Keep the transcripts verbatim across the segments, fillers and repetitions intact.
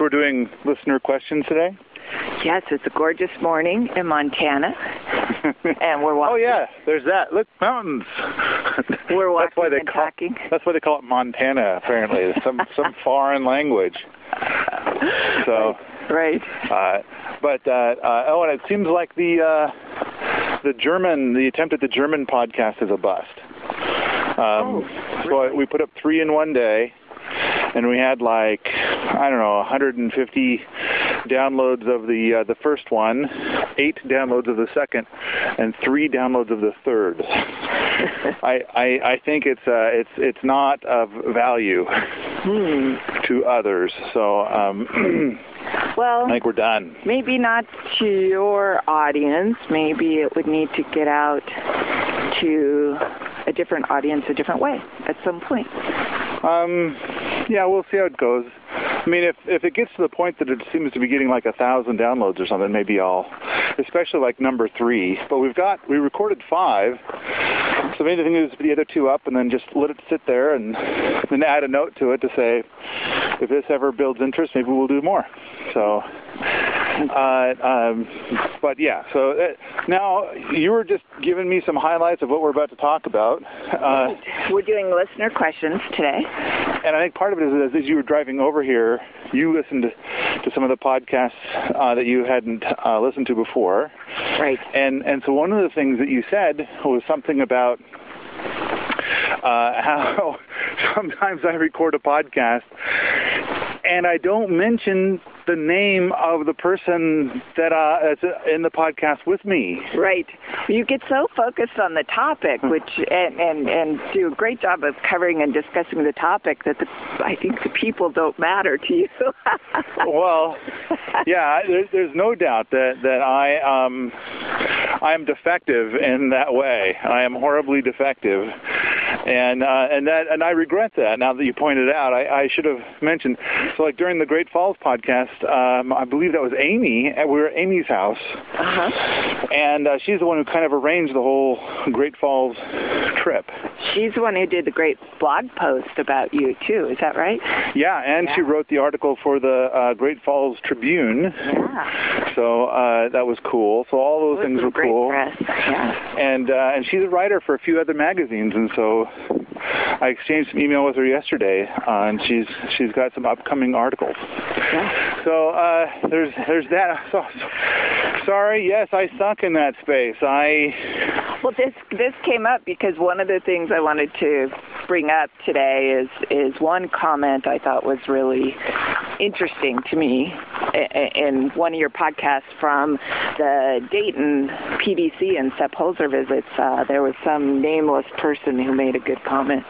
we're doing listener questions today? Yes, it's a gorgeous morning in Montana, and we're walking. Oh yeah, there's that. Look, mountains. We're walking that's why they and call, talking. That's why they call it Montana. Apparently, some some foreign language. So right. Uh, but uh, uh, oh, and it seems like the uh, the German, the attempt at the German podcast is a bust. Um, oh, so really? I, we put up three in one day. And we had like, I don't know, one hundred fifty downloads of the uh, the first one, eight downloads of the second, and three downloads of the third. I, I I think it's uh, it's it's not of value hmm. to others. So um, well, I think we're done. Maybe not to your audience. Maybe it would need to get out to a different audience a different way at some point. Um, yeah, we'll see how it goes. I mean, if if it gets to the point that it seems to be getting like a thousand downloads or something, maybe I'll, especially like number three. But we've got, we recorded five, so maybe the thing is put the other two up and then just let it sit there and then add a note to it to say, if this ever builds interest, maybe we'll do more. So, uh, um, but yeah, so uh, now you were just giving me some highlights of what we're about to talk about. Uh, we're doing listener questions today. And I think part of it is as you were driving over here, you listened to some of the podcasts uh, that you hadn't uh, listened to before. Right. And and so one of the things that you said was something about uh, how sometimes I record a podcast and I don't mention the name of the person that uh, is in the podcast with me. Right. You get so focused on the topic, which and, and, and do a great job of covering and discussing the topic that the, I think the people don't matter to you. Well, yeah, there's, there's no doubt that that I um I am defective in that way. I am horribly defective, and uh, and that and I regret that. Now that you pointed it out, I, I should have mentioned. So, like during the Great Falls podcast. Um, I believe that was Amy. We were at Amy's house, uh-huh. and uh, she's the one who kind of arranged the whole Great Falls trip. She's the one who did the great blog post about you, too. Is that right? Yeah, and yeah. She wrote the article for the uh, Great Falls Tribune. Yeah. So uh, that was cool. So all those those things were were cool. Press. Yeah. And uh, and she's a writer for a few other magazines, and so I exchanged some email with her yesterday, uh, and she's she's got some upcoming articles. Yeah. So uh, there's there's that. So, sorry, yes, I sunk in that space. I well, this this came up because one of the things I wanted to bring up today is is one comment I thought was really interesting to me in one of your podcasts from the Dayton P D C and Sepp Holzer visits. Uh, there was some nameless person who made a good comment.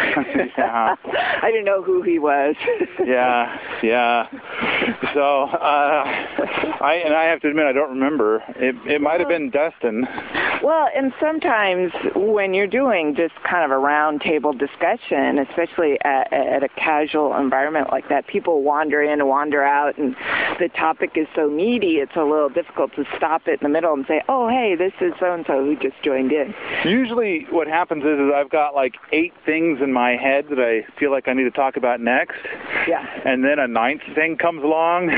Yeah. I didn't know who he was. yeah, yeah. So, uh, I and I have to admit I don't remember. It it might have been Dustin. Well, and sometimes when you're doing just kind of a round table discussion, especially at, at a casual environment like that, people wander in and wander out, and the topic is so meaty, it's a little difficult to stop it in the middle and say, oh, hey, this is so-and-so who just joined in. Usually what happens is, is I've got like eight things in my head that I feel like I need to talk about next. Yeah. And then a ninth thing comes along,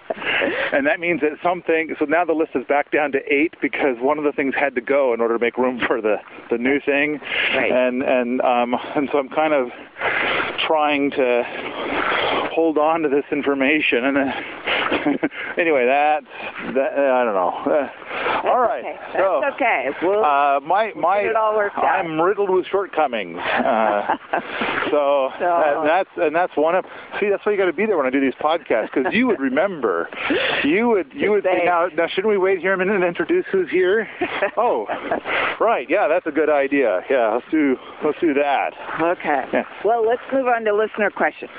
and that means that something, so now the list is back down to eight because one of the things had to go in order to make room for the, the new thing. Right. And, and, um, and so I'm kind of trying to hold on to this information. And then, anyway, that's, that, I don't know. Uh, all right. Okay. That's so, okay. We'll, uh, my, we'll my, get it all worked out. I'm riddled with shortcomings. Uh, so, so that, that's, and that's one of, see, that's why you got to be there when I do these podcasts, because you would remember. You would, you would say, now, now, shouldn't we wait here a minute and introduce who's here? Oh, right. Yeah, that's a good idea. Yeah, let's do, let's do that. Okay. Yeah. Well, let's move on to listener questions.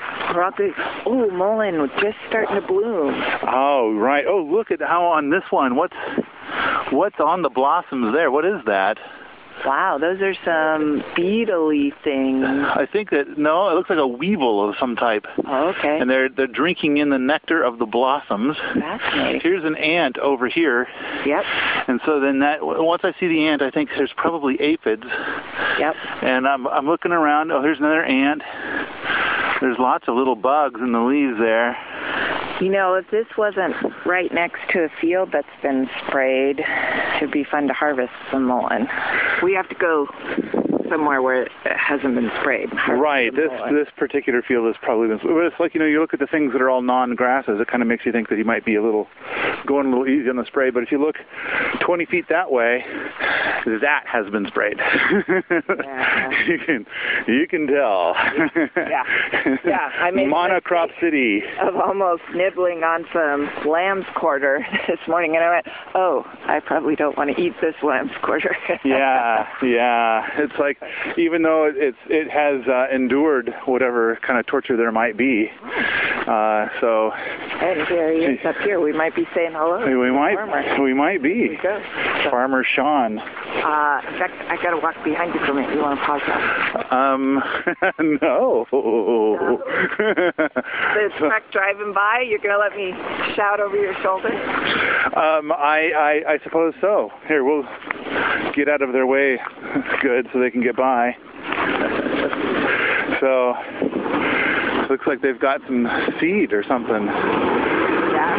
Oh, mullein just starting to bloom. Oh, right. Oh, look at how on this one, what's, what's on the blossoms there? What is that? Wow, those are some beetle-y things. I think that, no, it looks like a weevil of some type. Oh, okay. And they're they're drinking in the nectar of the blossoms. Fascinating. Here's an ant over here. Yep. And so then that, once I see the ant, I think there's probably aphids. Yep. And I'm I'm looking around. Oh, here's another ant. There's lots of little bugs in the leaves there. You know, if this wasn't right next to a field that's been sprayed, it'd be fun to harvest some mullein. We have to go somewhere where it hasn't been sprayed. Right. This this particular field has probably been. It's like, you know, you look at the things that are all non-grasses, it kind of makes you think that you might be a little going a little easy on the spray. But if you look twenty feet that way, that has been sprayed. Yeah. you can you can tell. Yeah. Yeah. I made Monocrop City. Of almost nibbling on some lamb's quarter this morning, and I went, oh, I probably don't want to eat this lamb's quarter. yeah. Yeah. It's like, even though it's it has uh, endured whatever kind of torture there might be, uh, so. And here he is up here. We might be saying hello. We might. Farmer. We might be. Here we go. So, Farmer Sean. Uh, in fact, I got to walk behind you for a minute. You want to pause that? Um, no. no. The truck driving by, you're going to let me shout over your shoulder? Um, I, I I suppose so. Here, we'll get out of their way. Good, so they can get by. So, looks like they've got some seed or something. Yeah.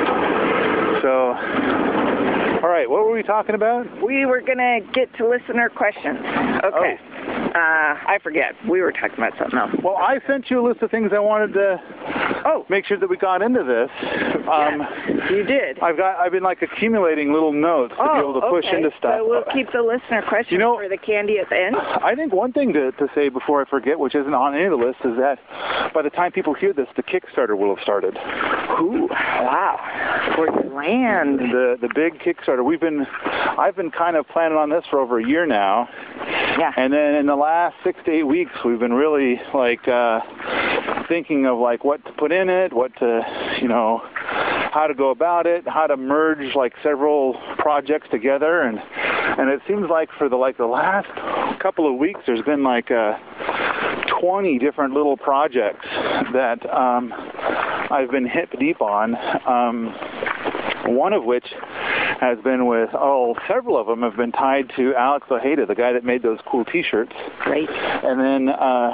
So, all right, what were we talking about? We were going to get to listener questions. Okay. Oh. Uh, I forget. We were talking about something else. Well, I sent you a list of things I wanted to oh. make sure that we got into this. Um, yes, you did. I've got. I've been like accumulating little notes to oh, be able to push okay. into stuff. So we'll keep the listener questions you know, for the candy at the end. I think one thing to, to say before I forget, which isn't on any of the list, is that by the time people hear this, the Kickstarter will have started. Ooh, wow. For the land. The the big Kickstarter. We've been. I've been kind of planning on this for over a year now. Yeah. And then in the last six to eight weeks, we've been really like uh, thinking of like what to put in it, what to, you know, how to go about it, how to merge like several projects together, and and it seems like for the like the last couple of weeks, there's been like uh, twenty different little projects that um, I've been hip deep on. Um, One of which has been with, oh, several of them have been tied to Alex Ojeda, the guy that made those cool T-shirts. Great. And then uh,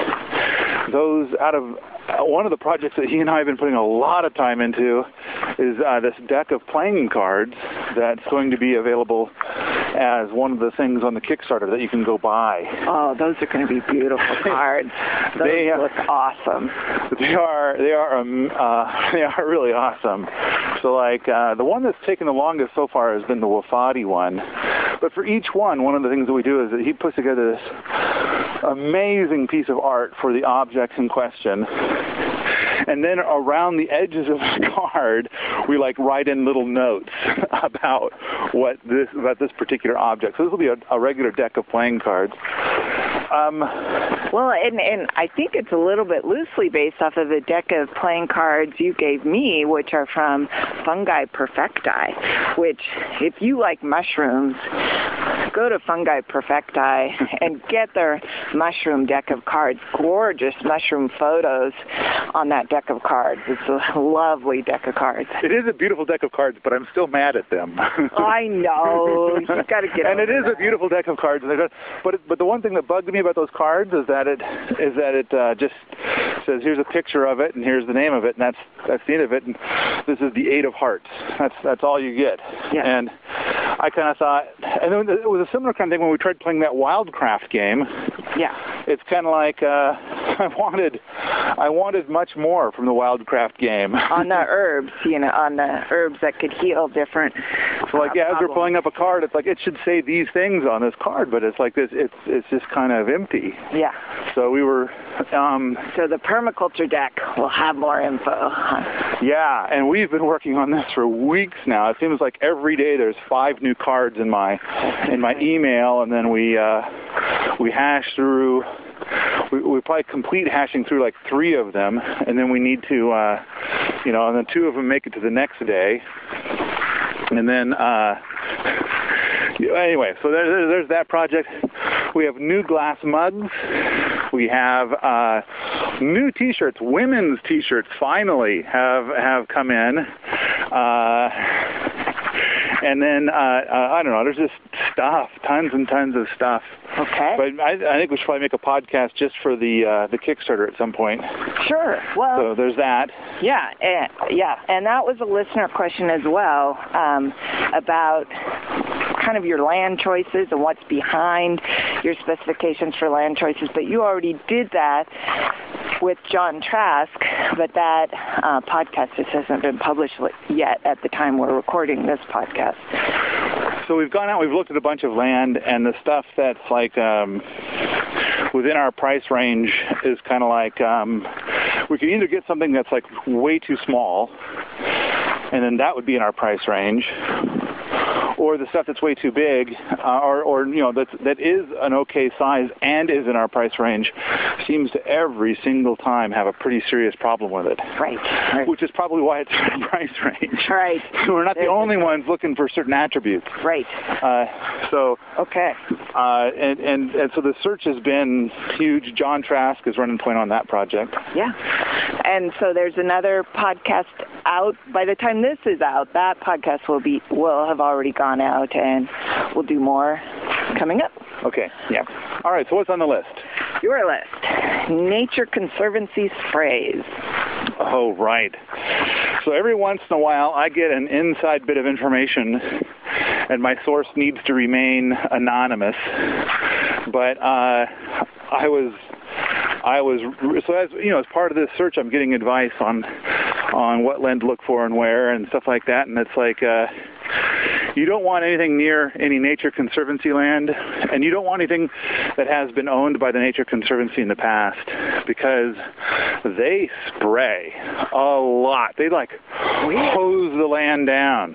those out of uh, one of the projects that he and I have been putting a lot of time into is uh, this deck of playing cards that's going to be available as one of the things on the Kickstarter that you can go buy. Oh, those are going to be beautiful cards. Those they look awesome. They are. They are. Um, uh, they are really awesome. So, like uh, the one that's taken the longest so far has been the Wafati one. But for each one, one of the things that we do is that he puts together this amazing piece of art for the objects in question. And then around the edges of the card, we like write in little notes about what this about this particular object. So this will be a, a regular deck of playing cards. Um, well, and, and I think it's a little bit loosely based off of the deck of playing cards you gave me, which are from Fungi Perfecti, which, if you like mushrooms, go to Fungi Perfecti and get their mushroom deck of cards. Gorgeous mushroom photos on that deck of cards. It's a lovely deck of cards. It is a beautiful deck of cards, but I'm still mad at them. Oh, I know. You've got to get And it is that. a beautiful deck of cards. But it, but the one thing that bugged me about those cards is that it is that it uh, just says here's a picture of it and here's the name of it, and that's that's the end of it. And this is the Eight of Hearts. That's that's all you get. Yeah. And I kind of thought, and then it was a similar kind of thing when we tried playing that Wildcraft game. Yeah. It's kind of like uh, I wanted I wanted much more from the Wildcraft game. On the herbs, you know, on the herbs that could heal different. So like, uh, yeah, as we're problems. pulling up a card, it's like it should say these things on this card, but it's like this. It's it's just kind of empty. Yeah. So we were. Um, so the permaculture deck will have more info. Yeah, and we've been working on this for weeks now. It seems like every day there's five new cards in my in my email, and then we uh, we hash through. We, we probably complete hashing through like three of them, and then we need to, uh, you know, and then two of them make it to the next day, and then. Uh, Anyway, so there, there's that project. We have new glass mugs. We have uh, new T-shirts. Women's T-shirts finally have have come in. Uh, And then, uh, uh, I don't know, there's just stuff, tons and tons of stuff. Okay. But I, I think we should probably make a podcast just for the uh, the Kickstarter at some point. Sure. Well, so there's that. Yeah, and, yeah, and that was a listener question as well, um, about kind of your land choices and what's behind your specifications for land choices. But you already did that with John Trask, but that uh, podcast just hasn't been published yet at the time we're recording this podcast. So we've gone out, we've looked at a bunch of land, and the stuff that's like um, within our price range is kind of like um, we could either get something that's like way too small, and then that would be in our price range, or the stuff that's way too big, uh, or, or you know, that that is an okay size and is in our price range, seems to every single time have a pretty serious problem with it. Right. right. Which is probably why it's in our price range. Right. We're not the There's only ones looking for certain attributes. Right. Uh, so. Okay. Uh, and, and and so the search has been huge. John Trask is running point on that project. Yeah. And so there's another podcast out. By the time this is out, that podcast will be will have already gone out, and we'll do more coming up. Okay. Yeah. All right. So what's on the list? Your list. Nature Conservancy sprays. Oh, right. So every once in a while, I get an inside bit of information, and my source needs to remain anonymous. But uh, I was, I was, so as you know, as part of this search, I'm getting advice on, on what land to look for and where and stuff like that. And it's like, uh, you don't want anything near any Nature Conservancy land, and you don't want anything that has been owned by the Nature Conservancy in the past, because they spray a lot. They like hose the land down,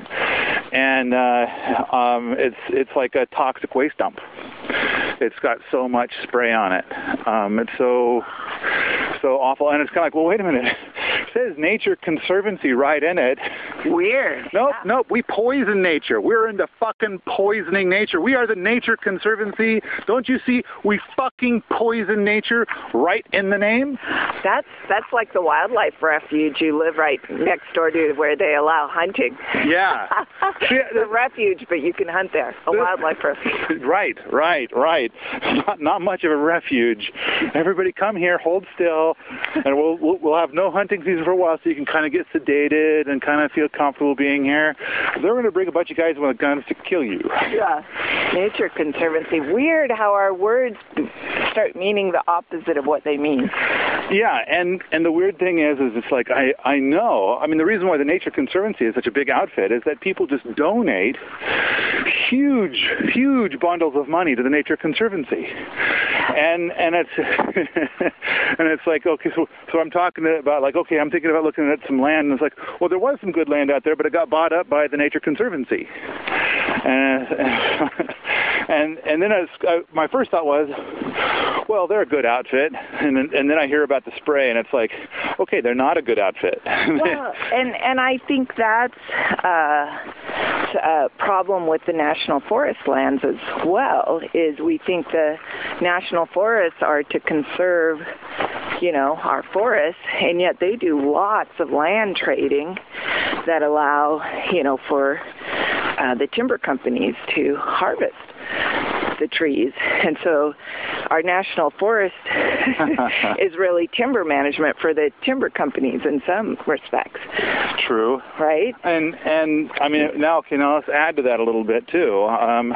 and uh, um, it's it's like a toxic waste dump. It's got so much spray on it. Um, it's so so awful, and it's kind of like, well, wait a minute. It says Nature Conservancy right in it. Weird. Nope, yeah. nope. We poison nature. We're into fucking poisoning nature. We are the Nature Conservancy. Don't you see? We fucking poison nature right in the name. That's that's like the wildlife refuge. You live right next door to where they allow hunting. Yeah. It's a refuge, but you can hunt there. A wildlife refuge. Right, right, right. Not, not much of a refuge. Everybody come here, hold still, and we'll, we'll we'll have no hunting season for a while, so you can kind of get sedated and kind of feel comfortable being here. They're going to bring a bunch of guys with guns to kill you. Yeah. Nature Conservancy. Weird how our words start meaning the opposite of what they mean. Yeah, and, and the weird thing is, is it's like, I, I know, I mean, the reason why the Nature Conservancy is such a big outfit is that people just donate huge, huge bundles of money to the Nature Conservancy. And and it's and it's like, okay, so so I'm talking about, like, okay, I'm thinking about looking at some land, and it's like, well, there was some good land out there, but it got bought up by the Nature Conservancy. And and and then I was, I, my first thought was, well, they're a good outfit, and then, and then I hear about the spray, and it's like, okay, they're not a good outfit. Well, and and I think that's uh, a problem with the national forest lands as well. Is we think the national forests are to conserve, you know, our forests, and yet they do lots of land trading that allow, you know, for uh, the timber companies to harvest the trees. And so our national forest is really timber management for the timber companies in some respects. True. Right? And, and I mean, now, okay, now let's add to that a little bit, too. Um,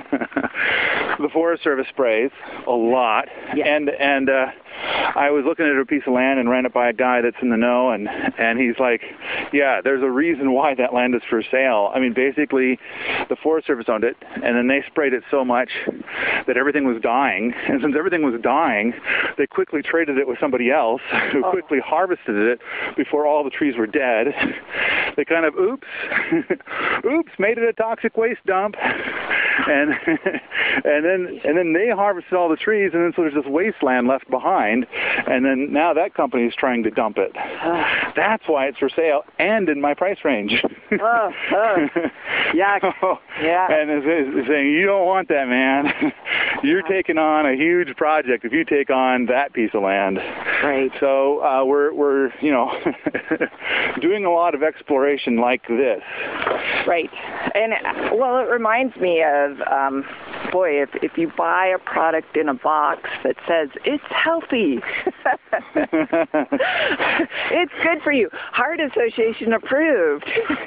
the Forest Service sprays a lot. Yeah. And, and uh, I was looking at a piece of land and ran it by a guy that's in the know, and, and he's like, yeah, there's a reason why that land is for sale. I mean, basically, the Forest Service owned it, and then they sprayed it so much that everything was dying. And since everything was dying, they quickly traded it with somebody else who oh. quickly harvested it before all the trees were dead. They kind of, oops, oops, made it a toxic waste dump. And and then and then they harvested all the trees, and then so there's this wasteland left behind, and then now that company is trying to dump it. That's why it's for sale and in my price range. Oh, oh. Yeah. Oh, yeah. And it's, it's saying, you don't want that, man. you're taking on a huge project if you take on that piece of land. Right. So uh, we're we're you know doing a lot of exploration like this. Right. And well, it reminds me of um, boy, if if you buy a product in a box that says it's healthy, it's good for you, Heart Association approved.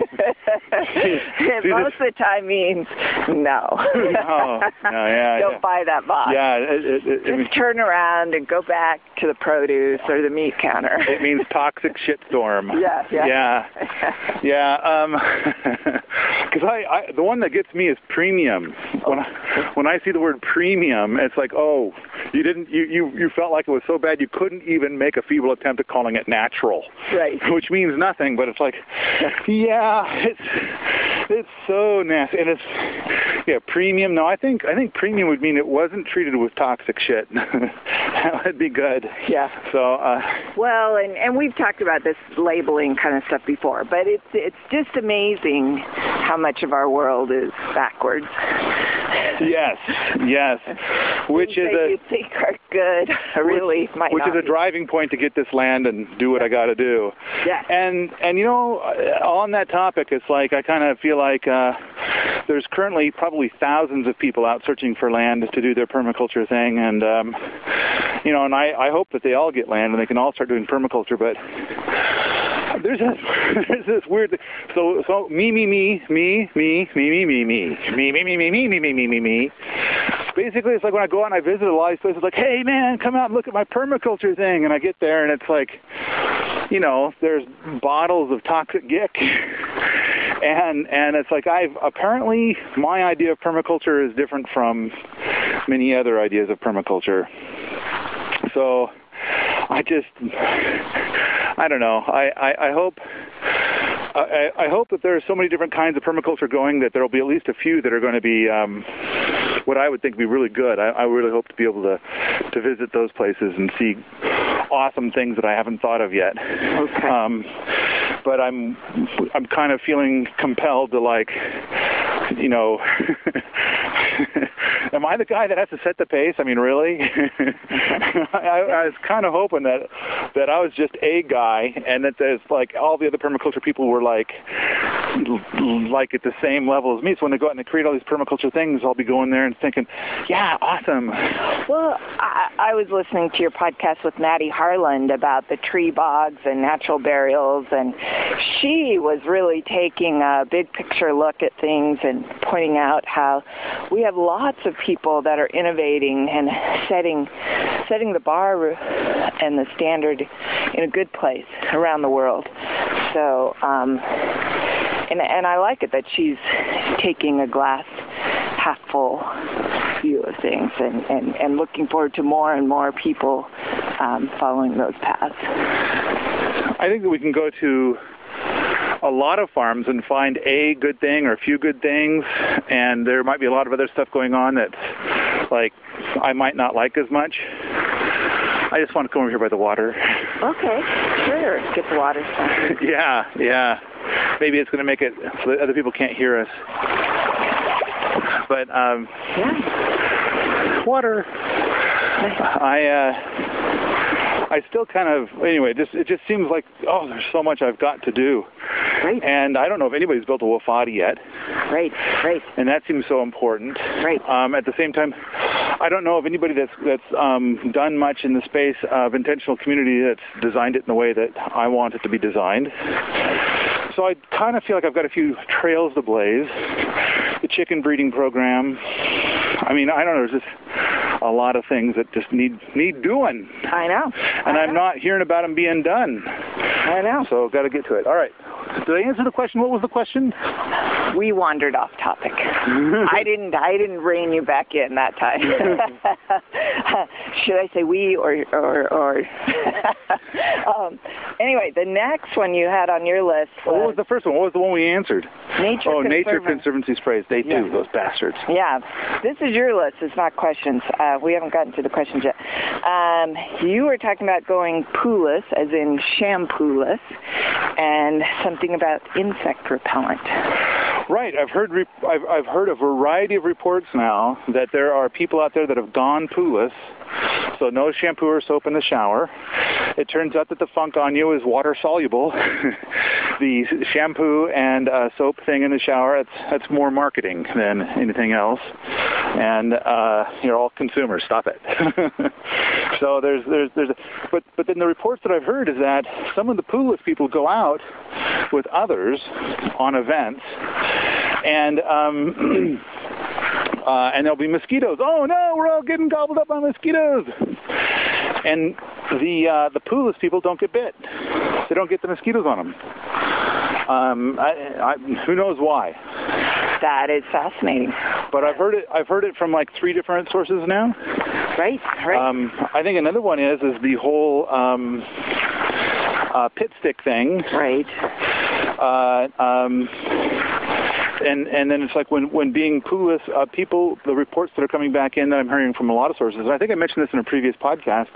See, most of the time means no. no, no, yeah, Don't yeah. buy that box. Yeah, it, it, it, Just it means, turn around and go back to the produce or the meat counter. it means toxic shitstorm. Yeah, yeah. Yeah, yeah. Um, because I, I, the one that gets me is premium. When I, when I see the word premium, it's like, oh, you didn't, you, you, you felt like it was so bad you couldn't even make a feeble attempt at calling it natural. Right. Which means nothing, but it's like, yeah, it's it's so nasty, and it's yeah, premium. No, I think I think premium would mean it wasn't treated with toxic shit. That would be good. Yeah. So. Uh, well, and and we've talked about this labeling kind of stuff before, but it's it's just amazing how much of our world is backwards. Yes, yes. Which is a a you think are good, really which, might which not is a be. driving point to get this land and do what I got to do. Yeah. And and you know, on that topic, it's like I kind of feel like uh, there's currently probably thousands of people out searching for land to do their permaculture thing, and um, you know, and I, I hope that they all get land and they can all start doing permaculture, but. There's this, there's this weird thing. So, so me, me, me, me, me, me, me, me, me, me, me, me, me, me, me, me, me, me, me. Basically, it's like when I go out and I visit a lot of these places, like, hey, man, come out and look at my permaculture thing. And I get there, and it's like, you know, there's bottles of toxic gick. And and it's like I've apparently my idea of permaculture is different from many other ideas of permaculture. So I just, I don't know. I, I, I hope I, I hope that there are so many different kinds of permaculture going that there will be at least a few that are going to be um, what I would think would be really good. I, I really hope to be able to to visit those places and see awesome things that I haven't thought of yet. Okay. Um, but I'm I'm kind of feeling compelled to, like, you know, am I the guy that has to set the pace? I mean, really? I, I was kind of hoping that that I was just a guy, and that there's like all the other permaculture people were like like at the same level as me. So when they go out and they create all these permaculture things, I'll be going there and thinking, yeah, awesome. Well, I, I was listening to your podcast with Maddie Harland about the tree bogs and natural burials, and she was really taking a big picture look at things and pointing out how we have lots of people that are innovating and setting setting the bar and the standard in a good place around the world. So, um, and and I like it that she's taking a glass half full view of things, and, and, and looking forward to more and more people um, following those paths. I think that we can go to a lot of farms and find a good thing or a few good things, and there might be a lot of other stuff going on that, like, I might not like as much. I just want to come over here by the water. Okay, sure. Get the water started. yeah, yeah. Maybe it's going to make it so that other people can't hear us. But, um, yeah. Water. I, uh, I still kind of, anyway, just, it just seems like, oh, there's so much I've got to do. Right. And I don't know if anybody's built a Wofati yet. Right, right. And that seems so important. Right. Um, at the same time, I don't know of anybody that's that's um, done much in the space of intentional community that's designed it in the way that I want it to be designed. So I kind of feel like I've got a few trails to blaze. The chicken breeding program. I mean, I don't know, there's just a lot of things that just need need doing. I know. And I I'm know. not hearing about them being done. I know. So got to get to it. All right. Did I answer the question? What was the question? We wandered off topic. I didn't. I didn't rein you back in that time. Should I say we or or or? um, anyway, the next one you had on your list was, what was the first one? What was the one we answered? Nature oh, Conservancy. Nature Conservancy sprays. They yeah. do, those bastards. Yeah, this is your list. It's not questions. Uh, we haven't gotten to the questions yet. Um, you were talking about going poo-less, as in shampoo-less, and something about insect repellent. Right. I've heard re- I've, I've heard a variety of reports now that there are people out there that have gone poo-less, so no shampoo or soap in the shower. It turns out that the Funk Anyo is water soluble. The shampoo and uh, soap thing in the shower, it's, that's more marketing than anything else. And uh, you're all consumers. Stop it. So there's there's there's, a, but but then the reports that I've heard is that some of the poo-less people go out with others on events, and um, uh, and there'll be mosquitoes. Oh no, we're all getting gobbled up by mosquitoes. And the uh, the poo-less people don't get bit. They don't get the mosquitoes on them. Um, I, I, who knows why? That is fascinating. But I've heard it. I've heard it from like three different sources now. Right. Right. Um, I think another one is is the whole um, uh, pit stick thing. Right. Uh, um, and and then it's like when when being poo-less, uh, people, the reports that are coming back in that I'm hearing from a lot of sources. And I think I mentioned this in a previous podcast.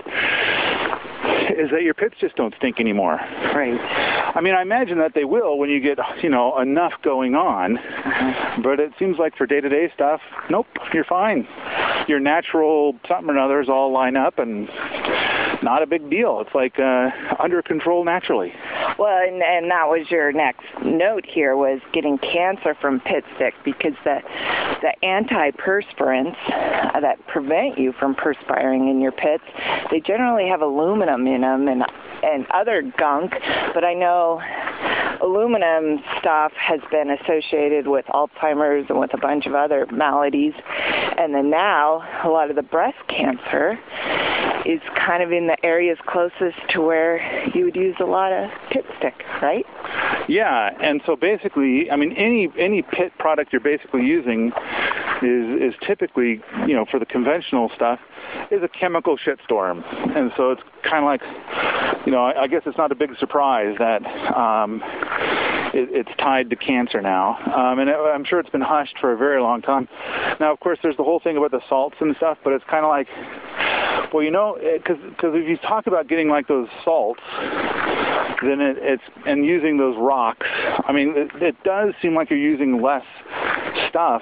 Is that your pits just don't stink anymore. Right. I mean, I imagine that they will when you get, you know, enough going on. Uh-huh. But it seems like for day-to-day stuff, nope, you're fine. Your natural something or others all line up and not a big deal. It's like uh, under control naturally. Well, and, and that was your next note here, was getting cancer from pit stick, because the the antiperspirants uh, that prevent you from perspiring in your pits, they generally have aluminum in them and and other gunk, but I know aluminum stuff has been associated with Alzheimer's and with a bunch of other maladies. And then now a lot of the breast cancer is kind of in the areas closest to where you would use a lot of pit stick, right? Yeah, and so basically, I mean, any any pit product you're basically using is is typically, you know, for the conventional stuff, is a chemical shitstorm. And so it's kind of like, you know, I, I guess it's not a big surprise that um, it, it's tied to cancer now. Um, and it, I'm sure it's been hushed for a very long time. Now, of course, there's the whole thing about the salts and stuff, but it's kind of like, well, you know, because because if you talk about getting like those salts, then it, it's, and using those rocks, I mean, it, it does seem like you're using less stuff.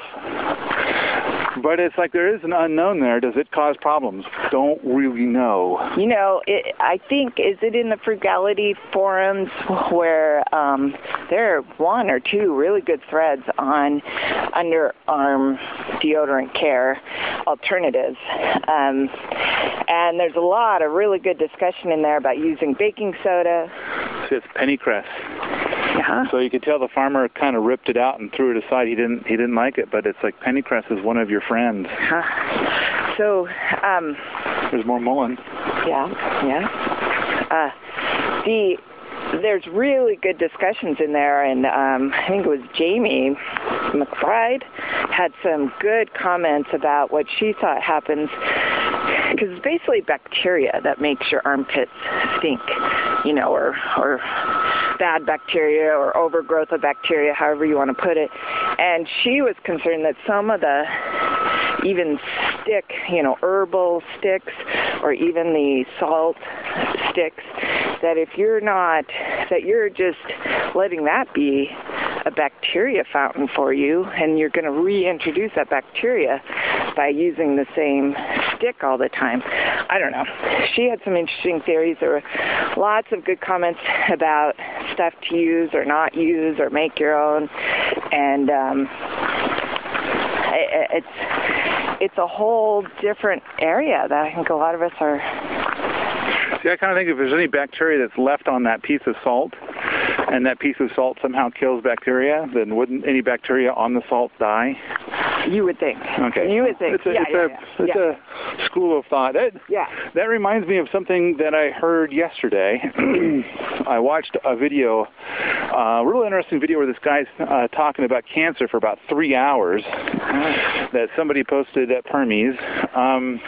But it's like there is an unknown there. Does it cause problems? Don't really know. You know, it, I think, is it in the frugality forums where um, there are one or two really good threads on underarm deodorant care alternatives. Um, and there's a lot of really good discussion in there about using baking soda. It's pennycress. Yeah. So you could tell the farmer kind of ripped it out and threw it aside. He didn't. He didn't like it, but it's like pennycress is one of your friends. Huh. So um, there's more mullein. Yeah, yeah. Uh, the there's really good discussions in there, and um, I think it was Jamie McBride had some good comments about what she thought happens, because it's basically bacteria that makes your armpits stink, you know, or or bad bacteria or overgrowth of bacteria, however you want to put it. And she was concerned that some of the even stick, you know, herbal sticks or even the salt sticks, that if you're not, that you're just letting that be a bacteria fountain for you, and you're going to reintroduce that bacteria by using the same stick all the time. I don't know. She had some interesting theories. There were lots of good comments about stuff to use or not use or make your own, and um, it, it's it's a whole different area that I think a lot of us are. See, I kind of think if there's any bacteria that's left on that piece of salt, and that piece of salt somehow kills bacteria, then wouldn't any bacteria on the salt die? You would think. Okay. You would think. It's a, yeah, it's yeah, a, yeah. It's yeah. a school of thought. That, yeah. That reminds me of something that I heard yesterday. I watched a video, a real interesting video where this guy's uh, talking about cancer for about three hours that somebody posted at Permies. Um,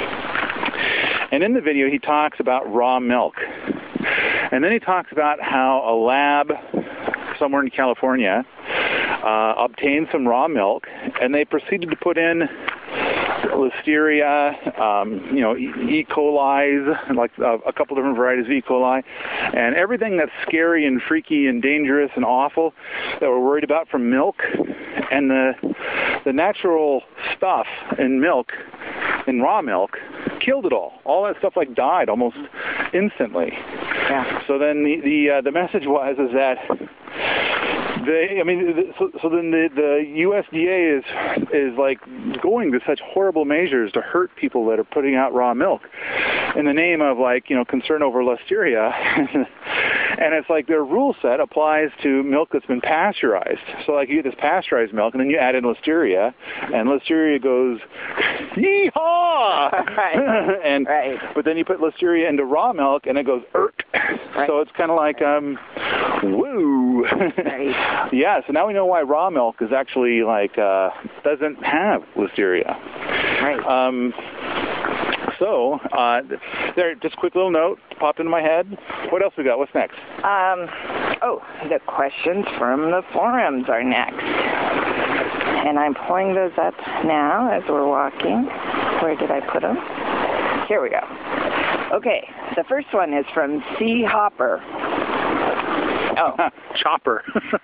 and in the video, he talks about raw milk. And then he talks about how a lab somewhere in California uh, obtained some raw milk, and they proceeded to put in Listeria, um, you know, E. E. coli, like uh, a couple different varieties of E. coli, and everything that's scary and freaky and dangerous and awful that we're worried about from milk. And the the natural stuff in milk, in raw milk, killed it all. All that stuff like died almost instantly. Yeah. So then the the uh, the message was is that they, I mean, so, so then the, the U S D A is is like going to such horrible measures to hurt people that are putting out raw milk in the name of, like, you know, concern over listeria. And it's like their rule set applies to milk that's been pasteurized. So like you get this pasteurized milk, and then you add in listeria, and listeria goes, yee-haw! Right. and right. But then you put listeria into raw milk, and it goes, irk. Right. So it's kind of like, um, woo. Right. Yeah, so now we know why raw milk is actually, like, uh, doesn't have listeria. Right. Um, so, uh, there, just a quick little note popped into my head. What else we got? What's next? Um, oh, the questions from the forums are next. And I'm pulling those up now as we're walking. Where did I put them? Here we go. Okay, the first one is from C. Hopper. Oh. Chopper.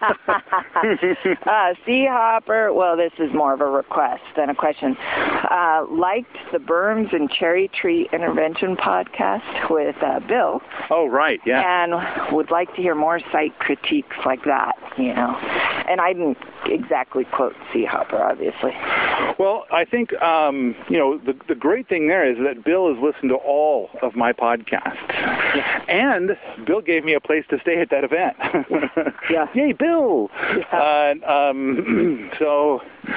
uh, C. Hopper, well, this is more of a request than a question. Uh, liked the Berms and Cherry Tree Intervention podcast with uh, Bill. Oh, right, yeah. And would like to hear more site critiques like that, you know. And I didn't exactly quote C. Hopper, obviously. Well, I think, um, you know, the, the great thing there is that Bill has listened to all of my podcasts. Yeah. And Bill gave me a place to stay at that event. Yeah. Yay, Bill! Yeah. Uh, um, so, uh,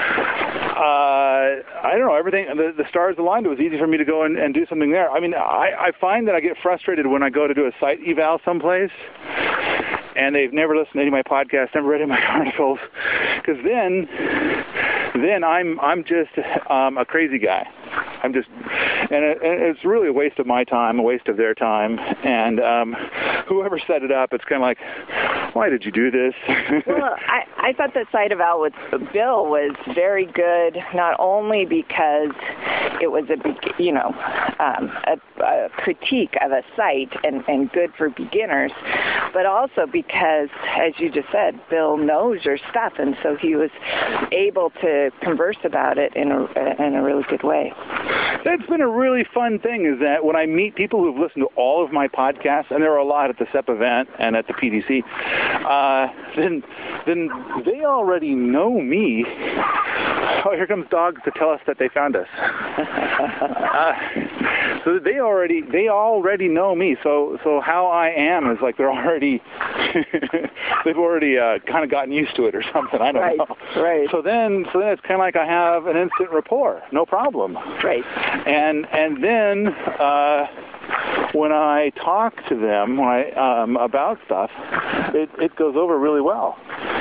I don't know, everything, the, the stars aligned. It was easy for me to go and, and do something there. I mean, I, I find that I get frustrated when I go to do a site eval someplace, and they've never listened to any of my podcasts, never read any of my articles, because then, then I'm I'm just um, a crazy guy. I'm just, and, it, and it's really a waste of my time, a waste of their time, and um, whoever set it up, it's kind of like, why did you do this? Well, I, I thought the site eval with Bill was very good, not only because it was a, you know, um, a, a critique of a site and, and good for beginners, but also because, as you just said, Bill knows your stuff, and so he was able to converse about it in a, in a really good way. That's been a really fun thing, is that when I meet people who've listened to all of my podcasts, and there are a lot at the S E P event and at the P D C, uh, then then they already know me. Oh, here comes dogs to tell us that they found us. uh, so they already they already know me. So so how I am is like they're already they've already uh, kind of gotten used to it or something. I don't right, know. Right. So then so then it's kind of like I have an instant rapport. No problem. Right. And and then uh, when I talk to them when I, um, about stuff, it, it goes over really well.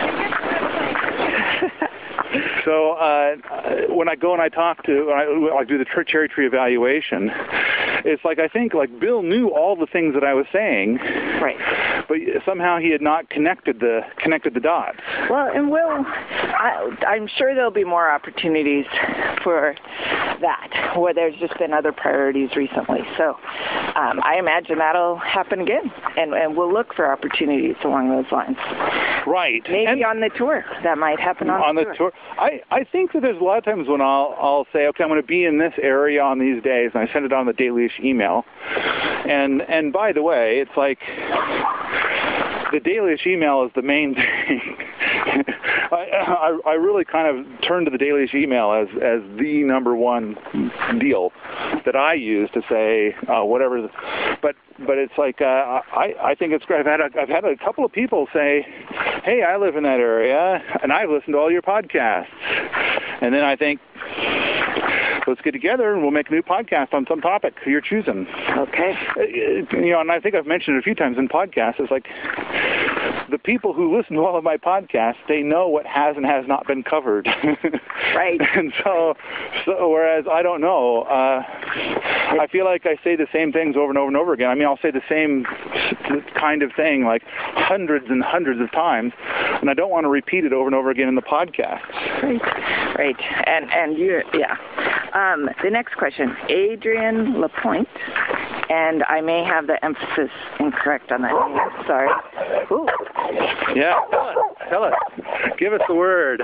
So uh, when I go and I talk to, I, I do the cherry tree evaluation, it's like I think like Bill knew all the things that I was saying, right? But somehow he had not connected the connected the dots. Well, and Will, I, I'm sure there'll be more opportunities for that, where there's just been other priorities recently. So um, I imagine that'll happen again, and, and we'll look for opportunities along those lines. Right. Maybe and on the tour. That might happen on, on the, the tour. tour. I, I think that there's a lot of times when I'll I'll say, okay, I'm going to be in this area on these days, and I send it on the dailyish email. And and by the way, it's like the dailyish email is the main thing. I, I I really kind of turn to the dailyish email as as the number one deal that I use to say uh, whatever. The, but but it's like uh, I I think it's great. I've had a, I've had a couple of people say, hey, I live in that area, and I've listened to all your podcasts. And then I think, let's get together and we'll make a new podcast on some topic you're choosing. Okay. You know, and I think I've mentioned it a few times in podcasts. It's like the people who listen to all of my podcasts, they know what has and has not been covered. Right. And so, so, whereas I don't know, uh, I feel like I say the same things over and over and over again. I mean, I'll say the same kind of thing like hundreds and hundreds of times, and I don't want to repeat it over and over again in the podcast. Right. Right. And, and you, yeah. Um, the next question, Adrian Lapointe, and I may have the emphasis incorrect on that name. Sorry. Ooh. Yeah, tell us. Tell us. Give us the word.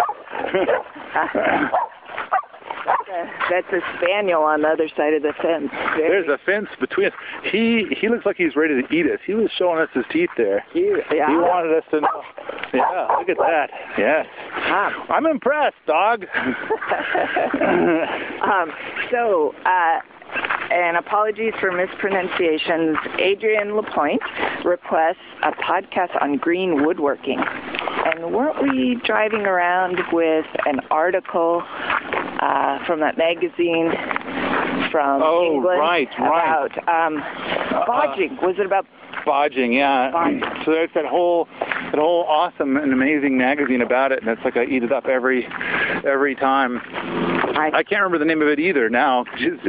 That's a spaniel on the other side of the fence. Very There's a fence between us. He he looks like he's ready to eat us. He was showing us his teeth there. cute. Yeah. He wanted us to know. Yeah, look at that. Yes. Ah. I'm impressed, dog. um, so, uh, and apologies for mispronunciations, Adrian Lapointe requests a podcast on green woodworking. And weren't we driving around with an article uh, from that magazine from oh, England right, right. about um, bodging? Uh, Was it about bodging? Yeah. Bodging. So there's that whole that whole awesome and amazing magazine about it, and it's like I eat it up every every time. I, I can't remember the name of it either now.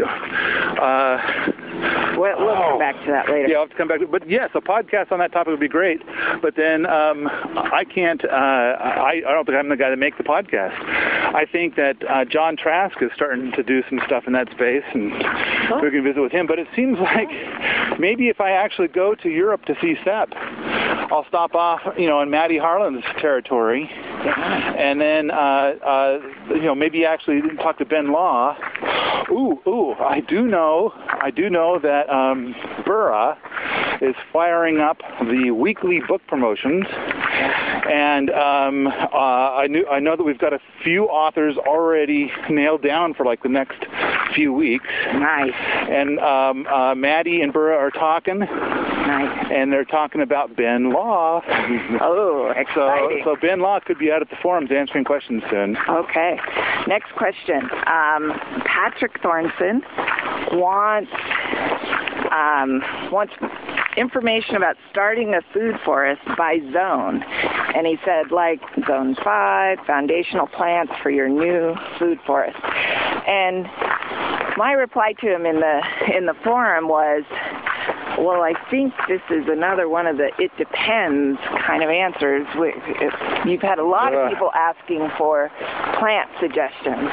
Uh, we'll we'll oh, come back to that later. Yeah, I'll have to come back. But yes, a podcast on that topic would be great. But then um, I can't. Uh, I, I don't think I'm the guy to make the podcast. I think that uh, John Trask is starting to do some stuff in that space, and huh? we can visit with him. But it seems like maybe if I actually go to Europe to see Sepp, I'll stop off, you know, in Maddie Harlan's territory, yeah. and then, uh, uh, you know, maybe actually talk to Ben Law. Ooh, ooh, I do know, I do know that um, Burra is firing up the weekly book promotions, and um, uh, I knew, I know that we've got a few authors already nailed down for like the next few weeks. Nice. And um, uh, Maddie and Burra are talking. Nice. And they're talking about Ben Law. Oh, exciting. So, so Ben Law could be out at the forums answering questions soon. Okay. Next question. Um, Patrick Thornson wants um, wants information about starting a food forest by zone. And he said, like, Zone five, foundational plants for your new food forest. And my reply to him in the in the forum was, well, I think this is another one of the it depends kind of answers. You've had a lot of people asking for plant suggestions.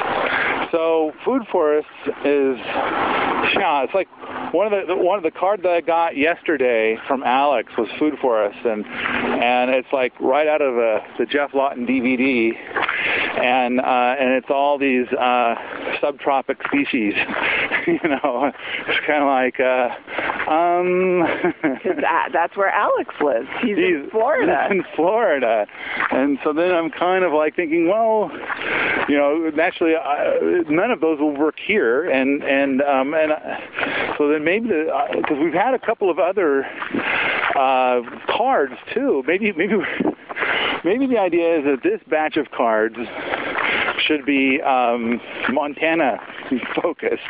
So food forests is, yeah, it's like one of the one of the cards that I got yesterday from Alex was food forests, and and it's like right out of the, the Jeff Lawton D V D, and uh, and it's all these uh, subtropic species. You know, it's kind of like. Uh, Um, that, that's where Alex lives. He's, he's in Florida. He's in Florida. And so then I'm kind of like thinking, well, you know, naturally, uh, none of those will work here. And, and, um, and uh, so then maybe, because uh, we've had a couple of other uh, cards, too. Maybe, maybe, maybe the idea is that this batch of cards should be um, Montana focused.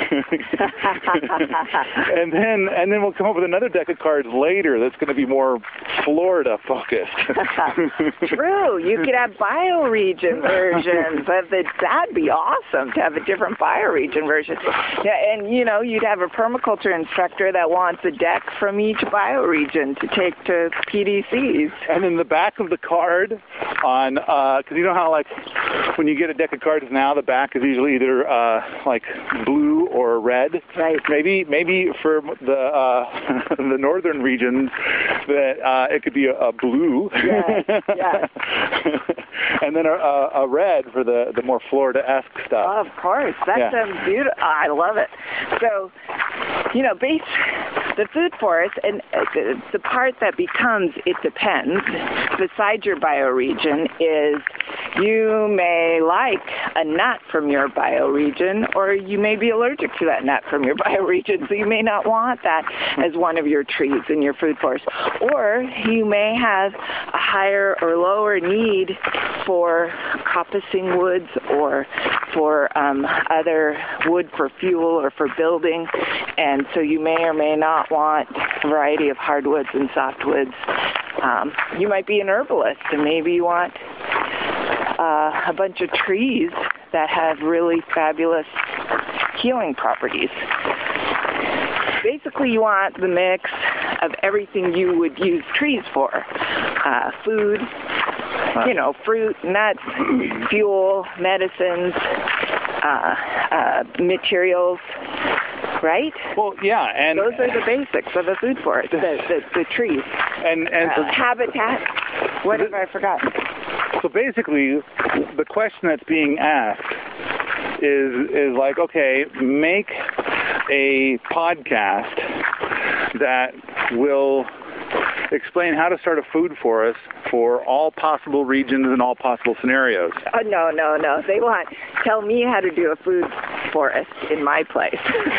and then and then we'll come up with another deck of cards later that's going to be more Florida focused. True. You could have bioregion versions of it. That'd be awesome to have a different bioregion version. Yeah, and you know, you'd have a permaculture instructor that wants a deck from each bioregion to take to P D Cs. And in the back of the card on, because uh, you know how like when you get a deck of cards now, the back is usually either uh, like blue or red. Right. Maybe maybe for the uh, the northern regions that uh, it could be a, a blue. Yeah. Yeah. And then a, a red for the, the more Florida-esque stuff. Oh, of course. That yeah. sounds beautiful. Oh, I love it. So, you know, base, the food forest, and the, the part that becomes it depends, besides your bioregion, is you may like a nut from your bioregion, or you may be allergic to that nut from your bioregion, so you may not want that as one of your trees in your food forest. Or you may have a higher or lower need for coppicing woods or for um, other wood for fuel or for building, and so you may or may not want a variety of hardwoods and softwoods Um, you might be an herbalist, and maybe you want uh, a bunch of trees that have really fabulous healing properties. Basically, you want the mix of everything you would use trees for. Uh, food, you know, fruit, nuts, fuel, medicines, uh, uh, materials, right? Well, yeah, and those are the basics of a food forest, the, the, the trees. And, and uh, so, habitat. What have I forgotten? So basically, the question that's being asked is is like, okay, make a podcast that will explain how to start a food forest for all possible regions and all possible scenarios. Oh, no, no, no. They want, tell me how to do a food forest in my place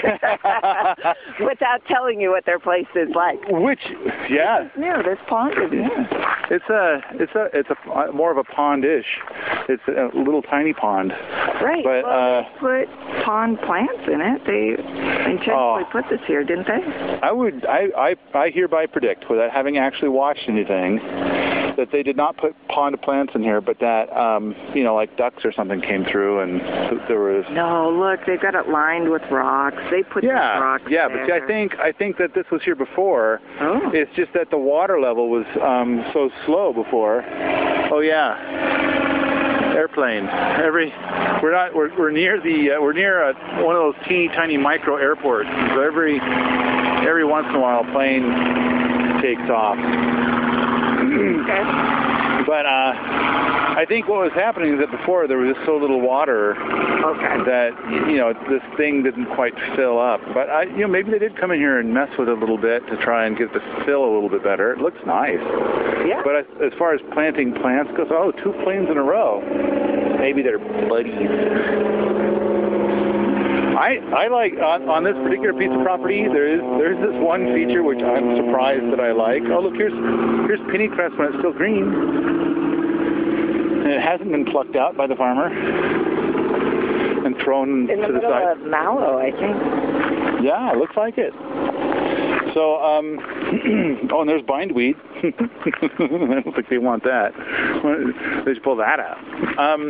without telling you what their place is like. Which, yeah. This is new. This pond is new. It's a, it's a, it's a more of a pondish. It's a little tiny pond. Right. But, well, uh, they put pond plants in it. They intentionally oh, put this here, didn't they? I would, I, I, I hereby predict, without having actually watched anything, that they did not put pond plants in here, but that, um, you know, like ducks or something came through and there was... No, look, they've got it lined with rocks. They put yeah, these rocks Yeah, there. but see, I think, I think that this was here before. Oh. It's just that the water level was um, so slow before. Oh, yeah. Airplane. Every... We're not... We're, we're near the... Uh, we're near a, one of those teeny tiny micro airports. So every... Every once in a while, a plane takes off. Okay. But uh, I think what was happening is that before there was just so little water okay. that, you know, this thing didn't quite fill up. But, I, you know, maybe they did come in here and mess with it a little bit to try and get the fill a little bit better. It looks nice. Yeah. But as, as far as planting plants goes, oh, two planes in a row. Maybe they're buddies. I, I like, on, on this particular piece of property, there is there's this one feature which I'm surprised that I like. Oh, look, here's here's pennycress when it's still green. And it hasn't been plucked out by the farmer and thrown in the to the middle side. of mallow, I think. Yeah, it looks like it. So, um, oh, and there's bindweed. I don't think they want that. They should pull that out. Um,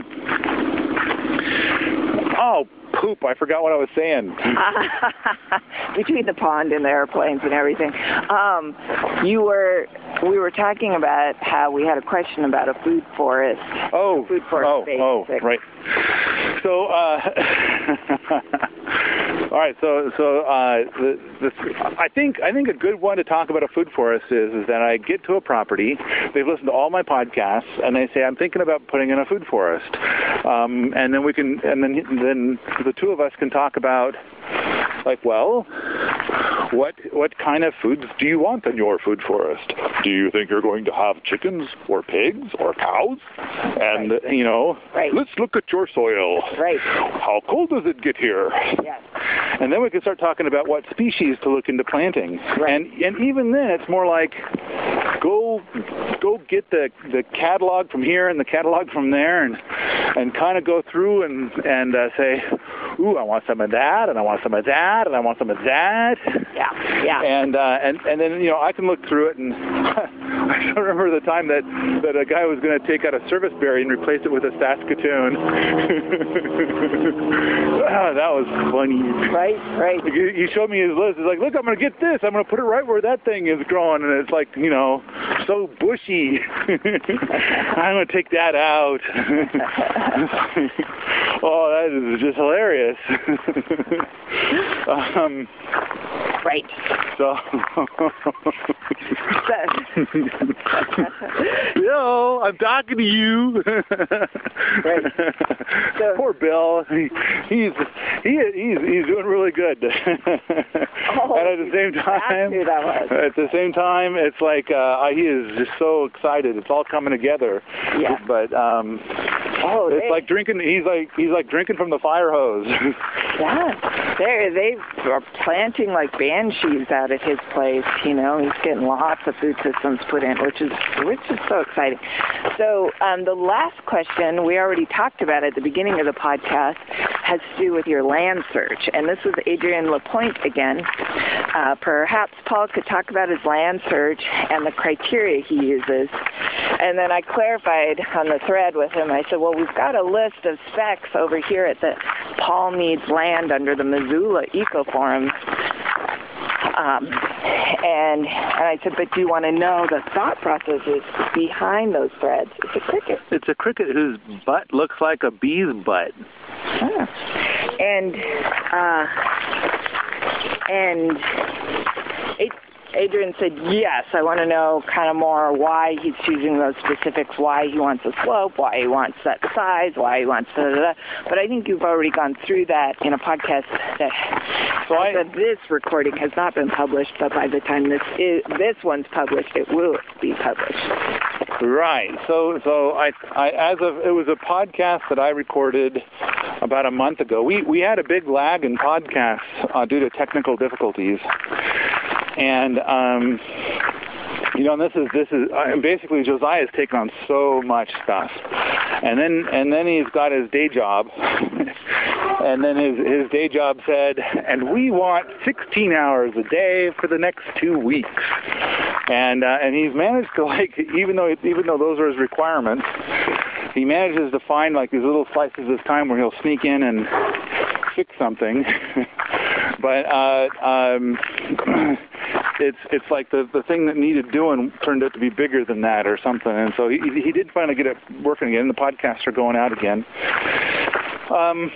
oh, poop. I forgot what I was saying. Between the pond and the airplanes and everything. Um, you were, we were talking about how we had a question about a food forest. Oh, food forest oh, basics. oh, right. So, uh, all right. So, so uh, the, the, I think I think a good one to talk about a food forest is is that I get to a property, they've listened to all my podcasts, and they say I'm thinking about putting in a food forest, um, and then we can, and then then the two of us can talk about, like, well, what what kind of foods do you want in your food forest? Do you think you're going to have chickens or pigs or cows? And, right. you know, right. let's look at your soil. Right. How cold does it get here? Yes. And then we can start talking about what species to look into planting. Right. And and even then, it's more like, go go get the, the catalog from here and the catalog from there, and and kind of go through and, and uh, say, ooh, I want some of that, and I want some of that, and I want some of that. Yeah, yeah. And uh, and and then, you know, I can look through it, and I still remember the time that, that a guy was going to take out a service berry and replace it with a Saskatoon. Oh, that was funny. Right, right. He showed me his list. He's like, look, I'm going to get this. I'm going to put it right where that thing is growing. And it's like, you know, so bushy. I'm going to take that out. Oh, that is just hilarious. um, right. So, yo, I'm talking to you. Right. So, poor Bill. He, he's he, he's he's doing really good. Oh, and at the same time, who that was. at the same time, it's like uh, he is just so excited. It's all coming together. Yeah. But um, oh, it's they, like drinking. He's like he's like drinking from the fire hose. Yeah, they they are planting like banshees out at his place. You know, he's getting lots of food systems put in, which is which is so exciting. So um, the last question we already talked about at the beginning of the podcast has to do with your land search. And this was Adrian Lapointe again. Uh, perhaps Paul could talk about his land search and the criteria he uses. And then I clarified on the thread with him. I said, well, we've got a list of specs over here at the Paul Needs Land under the Missoula Ecoforum. Um, and, and I said, but do you want to know the thought processes behind those threads? It's a cricket. It's a cricket whose butt looks like a bee's butt. Ah. And, uh, and it, Adrian said, yes, I want to know kind of more why he's choosing those specifics, why he wants a slope, why he wants that size, why he wants da, da, da. But I think you've already gone through that in a podcast that, so I, that this recording has not been published, but by the time this is, this one's published, it will be published. Right. So, so I, I, as of, it was a podcast that I recorded about a month ago. We, we had a big lag in podcasts uh, due to technical difficulties. And, um, you know, and this is, this is, uh, basically Josiah's taken on so much stuff. And then, and then he's got his day job. And then his, his day job said, and we want sixteen hours a day for the next two weeks. And, uh, and he's managed to, like, even though, even though those are his requirements, he manages to find, like, these little slices of time where he'll sneak in and fix something. But, uh, um, it's it's like the the thing that needed doing turned out to be bigger than that or something, and so he he did finally get it working again. The podcasts are going out again. Um.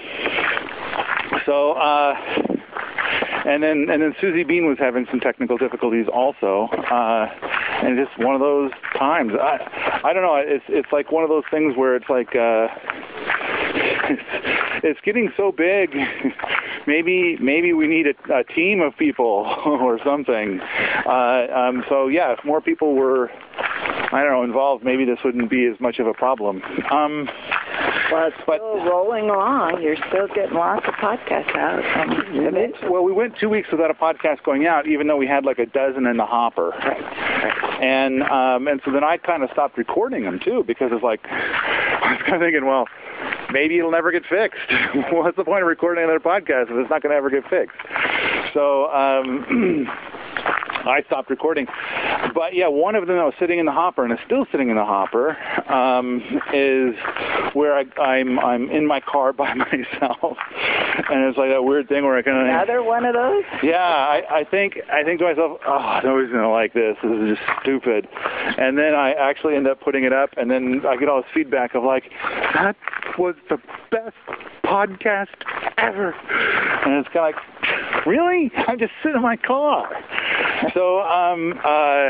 So uh, and then and then Susie Bean was having some technical difficulties also, uh, and just one of those times. I I don't know. It's it's like one of those things where it's like uh, it's, it's getting so big. Maybe maybe we need a, a team of people or something. Uh, um, so yeah, if more people were, I don't know, involved, maybe this wouldn't be as much of a problem. Um, well, it's but, still rolling along. You're still getting lots of podcasts out. Um, well, we went two weeks without a podcast going out, even though we had like a dozen in the hopper. Right. Right. And um, and so then I kind of stopped recording them too, because it's like I was kind of thinking, well, maybe it'll never get fixed. What's the point of recording another podcast if it's not going to ever get fixed? So um, I stopped recording. But yeah, one of them that was sitting in the hopper and is still sitting in the hopper um, is where I, I'm I'm in my car by myself, and it's like that weird thing where I kind of another one of those. Yeah, I, I think I think to myself, oh, nobody's gonna like this. This is just stupid. And then I actually end up putting it up, and then I get all this feedback of like, that was the best podcast ever. And it's kind of like, really? I'm just sitting in my car. So um, uh,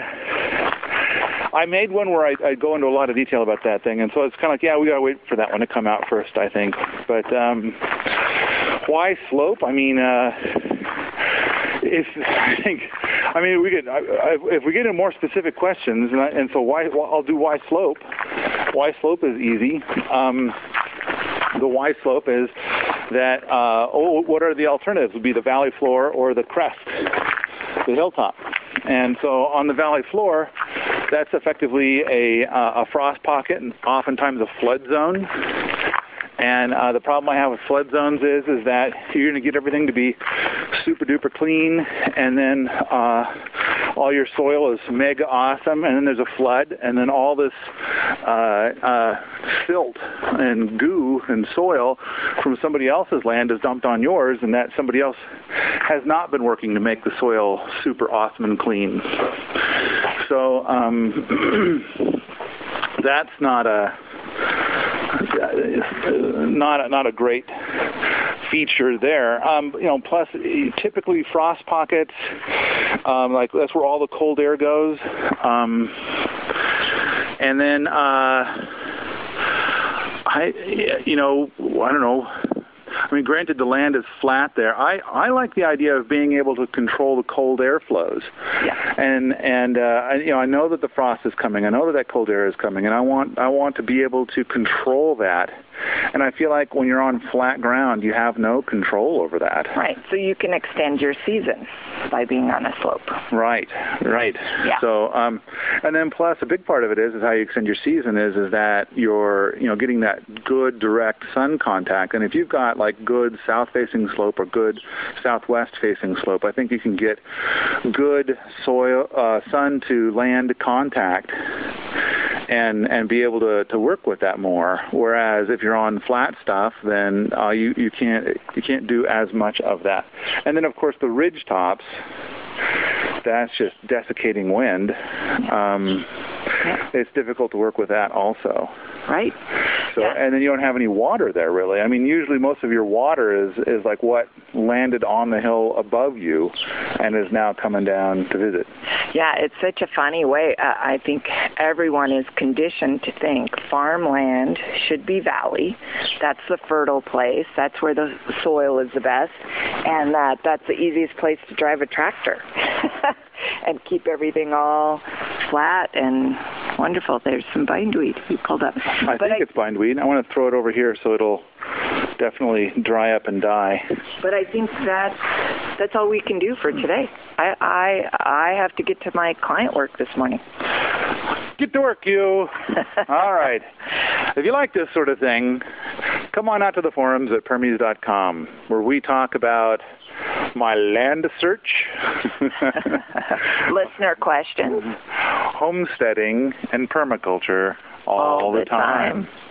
I made one where I, I go into a lot of detail about that thing, and so it's kind of like, yeah, we got to wait for that one to come out first, I think. But um, why slope? I mean, uh, if I think, I mean, we get I, I, if we get into more specific questions, and, I, and so why? I'll do why slope. Why slope is easy. Um, the why slope is that uh, oh, what are the alternatives? Would be the valley floor or the crest, the hilltop. And so on the valley floor, that's effectively a, uh, a frost pocket and oftentimes a flood zone. And uh, the problem I have with flood zones is is that you're going to get everything to be super duper clean, and then uh, all your soil is mega awesome, and then there's a flood, and then all this uh, uh, silt and goo and soil from somebody else's land is dumped on yours, and that somebody else has not been working to make the soil super awesome and clean. So um, that's not a not a, not a great feature there. Um, you know, plus typically frost pockets, um, like that's where all the cold air goes. Um, and then, uh, I, you know, I don't know. I mean, granted, the land is flat there. I, I like the idea of being able to control the cold air flows. Yeah. And and uh, I, you know, I know that the frost is coming. I know that that cold air is coming, and I want I want to be able to control that And I feel like when you're on flat ground, you have no control over that. Right. So you can extend your season by being on a slope. Right. Right. Yeah. So, um, and then plus a big part of it is, is how you extend your season is, is that you're, you know, getting that good direct sun contact. And if you've got like good south-facing slope or good southwest-facing slope, I think you can get good soil, uh, sun to land contact and and be able to, to work with that more. Whereas if you're on flat stuff, then uh, you, you can't you can't do as much of that. And then of course the ridge tops, that's just desiccating wind. Um, it's difficult to work with that also. Right. So, yeah. And then you don't have any water there, really. I mean, usually most of your water is, is like what landed on the hill above you and is now coming down to visit. Yeah, it's such a funny way. Uh, I think everyone is conditioned to think farmland should be valley. That's the fertile place. That's where the soil is the best. And that that's the easiest place to drive a tractor. And keep everything all flat and wonderful. There's some bindweed you pulled up. I but think I, it's bindweed. I want to throw it over here so it'll definitely dry up and die. But I think that's that's all we can do for today. I I I have to get to my client work this morning. Get to work, you. All right. If you like this sort of thing, come on out to the forums at permies dot com, where we talk about my land search, listener questions, homesteading, and permaculture all, all the the time. time.